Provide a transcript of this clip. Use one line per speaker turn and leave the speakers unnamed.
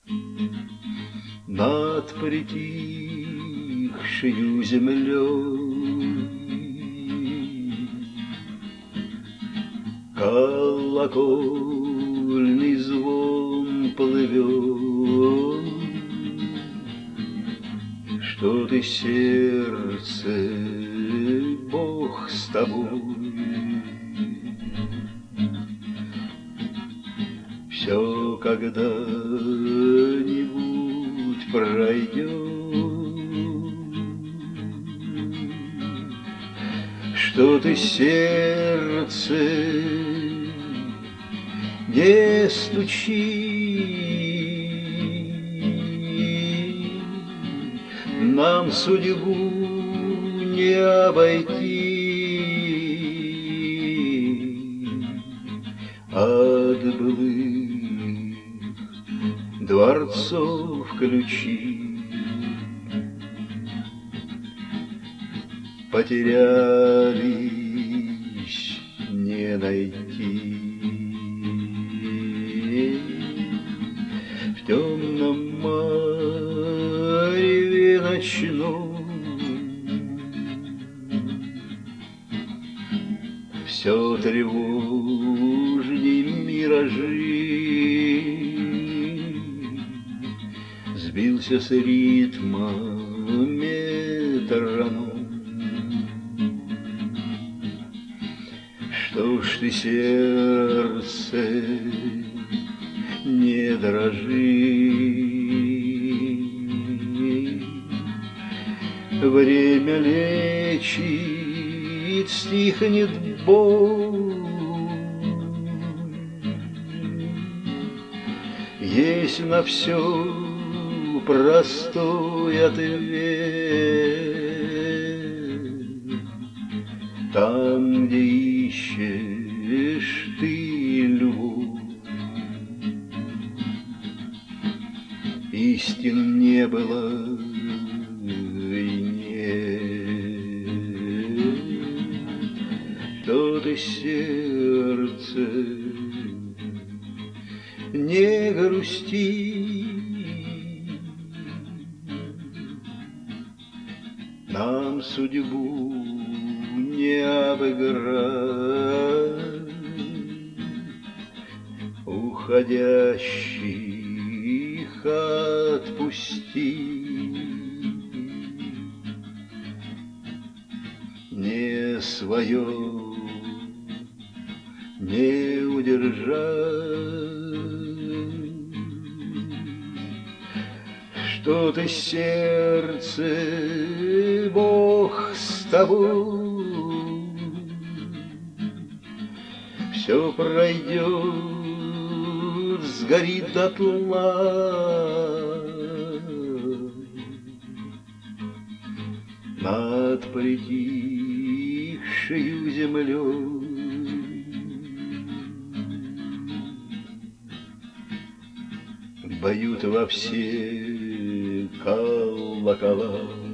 Над притихшею землей колокольный звон плывет. Что ты, сердце, Бог с тобой. Все когда-нибудь пройдет. Что ты, сердце, не стучи, нам судьбу не обойти. От былых дворцов ключи потерялись, не найти. В темном мареве ночном все тревожней миражи. Сбился с ритма метроном. Что ж ты, сердце, не дрожи. Время лечит, стихнет боль. Есть на все простой ответ. Там, где ищешь ты любовь, истин не было и нет. То ты, сердце, не грусти, нам судьбу не обыграть. Уходящих отпусти, не свое не удержать. Что ты, сердце, Бог с тобой. Все пройдет, сгорит дотла. Над притихшею землей поют во все колокола.